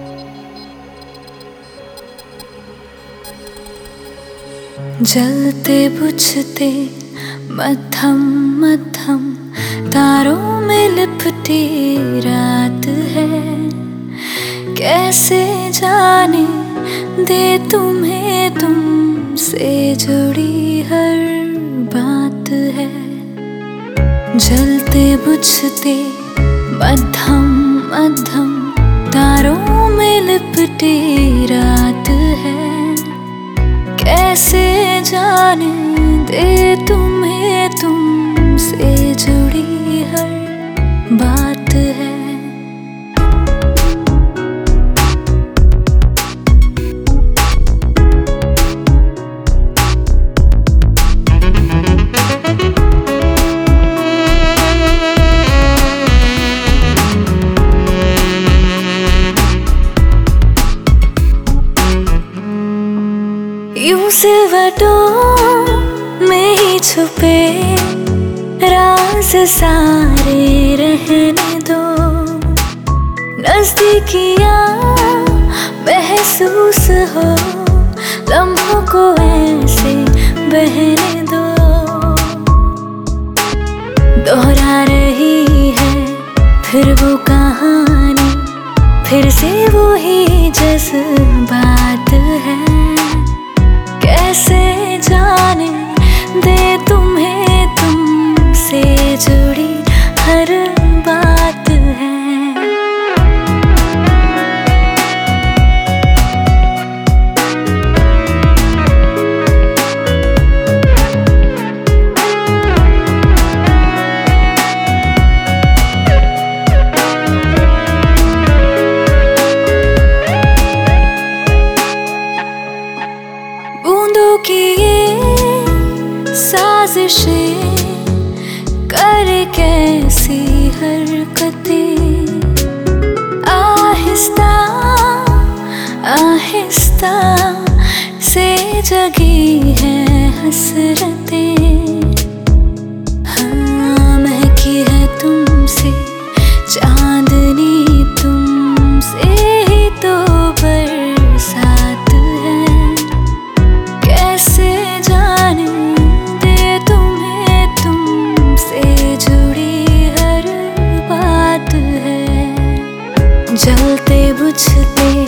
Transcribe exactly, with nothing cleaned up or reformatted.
जलते बुझते मध्यम मध्यम तारों में लिपटी रात है। कैसे जाने दे तुम्हें तुमसे जुड़ी हर बात है। जलते बुझते मध्यम मध्यम तारों में लिपटी रात है। कैसे जाने दे तुम्हें तुमसे जुड़ी हर बात है। यूं सिलवटों में ही छुपे राज सारे रहने दो। नजदीकियां महसूस हो लम्हों को ऐसे बहने दो। दोहरा रही है फिर वो कहानी, फिर से वो ही जज्बात है। कैसे जाने दे तुम्हें तुमसे जुड़ी हर बात है। बूंदों की ये साजिशें करे कैसी हरकतें। आहिस्ता आहिस्ता से जगी है हसरतें। हाँ महकी है तुमसे चांदनी, तुमसे ही तो बरसात है। कैसे जाने दे तुम्हें तुमसे जुड़ी हर बात है। जलते बुझते